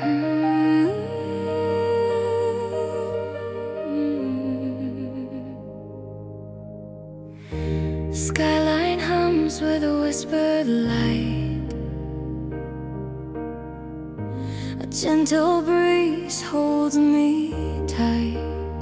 Skyline hums with a whispered light. A gentle breeze holds me tight.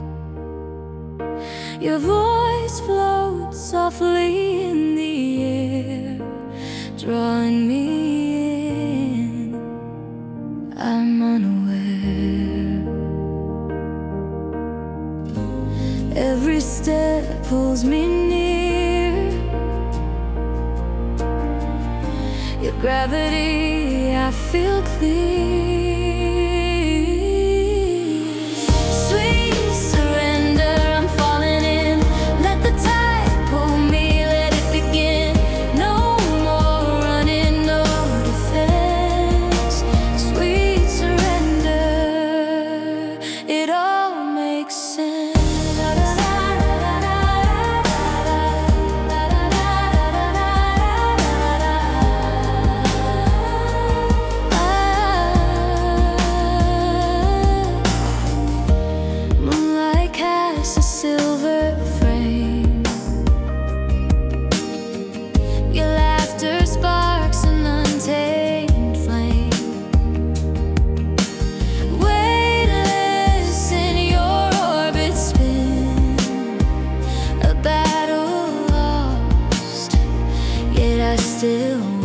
Your voice floats softly in the air, drawing me in. I'm unaware. Every step pulls me near. Your gravity, I feel clear. Sweet surrender, I'm falling in. Let the tide pull me, let it begin. No more running, no defense. Sweet surrender, it all makes sense. A silver frame. Your laughter sparks an untamed flame. Weightless in your orbit spin, a battle lost, yet I still